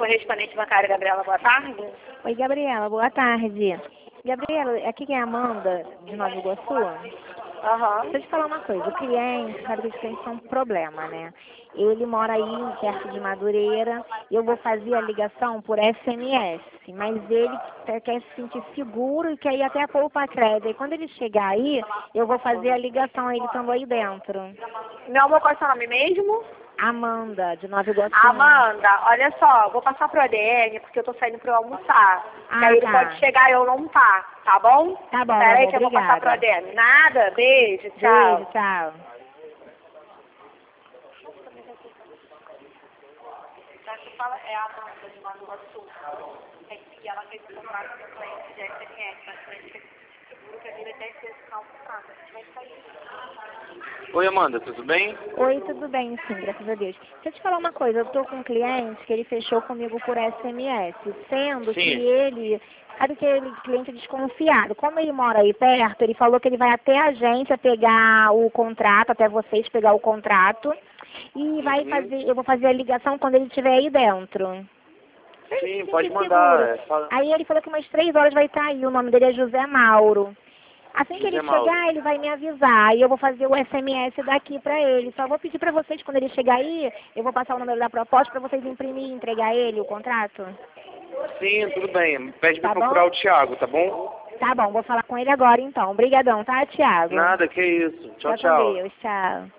correspondente bancária, Gabriela, boa tarde. Oi, Gabriela, boa tarde. Gabriela, aqui quem é a Amanda, de Nova Iguaçu. Deixa eu te falar uma coisa, o cliente, sabe que os clientes são um problema, né? Ele mora aí perto de Madureira, eu vou fazer a ligação por SMS, mas ele quer se sentir seguro e quer ir até a Poupa Crédito. E quando ele chegar aí, eu vou fazer a ligação, ele estando aí dentro. Meu amor, qual é o seu nome mesmo? Amanda, de Nova Iguaçu. Amanda, olha só, vou passar pro ADN porque eu tô saindo pra eu almoçar. Aí ele pode chegar e eu não tá bom? Tá bom, Pera aí amor, que eu vou passar pro obrigada. ADN. Nada, beijo, tchau. Beijo, tchau. É a Amanda de Nova Iguaçu. E ela fez o contrato com o cliente de SMS, mas o cliente seguro que a vida até exceção por nada. Vai sair. Oi, Amanda, tudo bem? Oi, tudo bem, sim, graças a Deus. Deixa eu te falar uma coisa, eu estou com um cliente que ele fechou comigo por SMS, sendo Sim. que ele, sabe que ele cliente desconfiado, como ele mora aí perto, ele falou que ele vai até a agência pegar o contrato, até vocês pegar o contrato, e vai fazer, eu vou fazer a ligação quando ele estiver aí dentro. Sim, pode mandar. Aí ele falou que umas 3 horas vai estar aí, o nome dele é José Mauro. Assim que ele chegar, ele vai me avisar, e eu vou fazer o SMS daqui pra ele. Só vou pedir pra vocês, quando ele chegar aí, eu vou passar o número da proposta pra vocês imprimir e entregar ele o contrato. Sim, tudo bem. Pede pra Tá procurar bom? o Thiago, tá bom? Tá bom, vou falar com ele agora então. Obrigadão, tá, Thiago? Nada, que isso. Tchau, Fica com tchau. Deus, tchau.